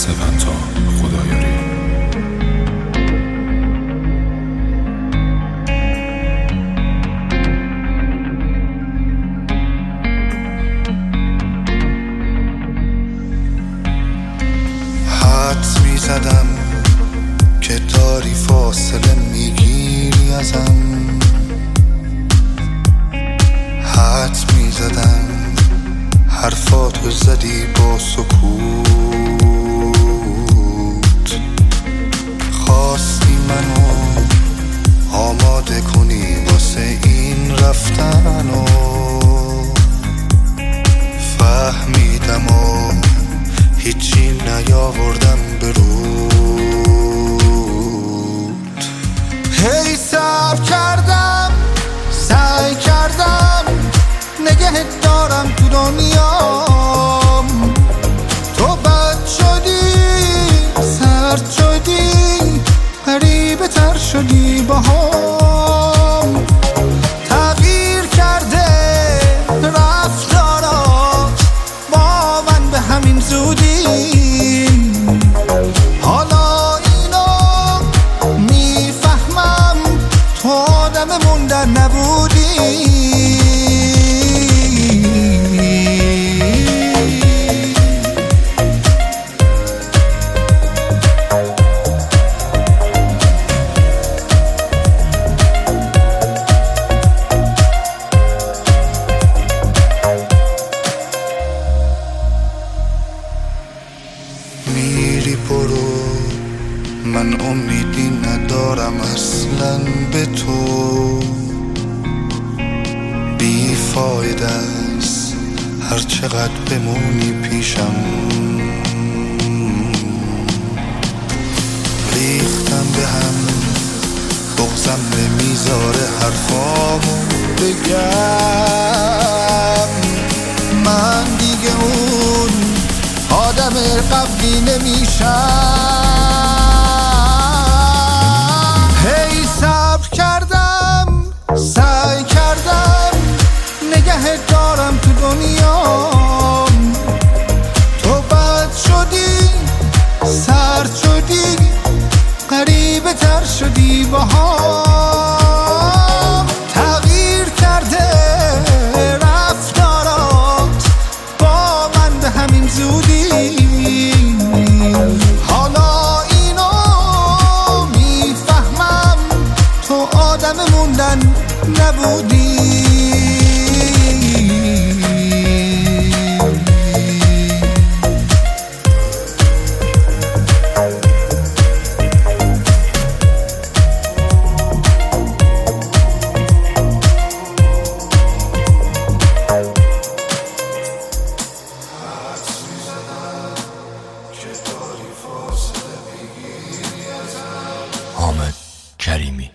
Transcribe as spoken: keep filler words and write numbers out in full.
سپنتا خدایاری. حدس میزدم که داری فاصله میگیری ازم، حدس میزدم حرفاتو زدی با سکوت، خواستی منو آماده کنی واسه این رفتن و فهمیدم و هیچی نیاوردم به رود. هی صبر کردم، سعی کردم نگهت دارم تو دنیام، تو بد شدی، سرد شدی، غریبه تر شدی باهام، تغییر کرده رفتارات با من به همین زودی، حالا اینو میفهمم تو آدم موندن نبودی. میری برو، من امیدی ندارم اصلا به تو، بیفایده است هر چقدر بمونی پیشم، ریختم به هم بغزم نمیذاره حرفامو بگم، من دیگه اون آدم قبلی نمیشم. هی صبر کردم، سعی کردم نگهت دارم تو دنیام، تو بد شدی، سرد شدی، غریبه تر شدی باهام، تغییر کرده رفتارات با من به همین زودی، حالا اینو میفهمم تو آدم موندن نبودی. حامد کریمی.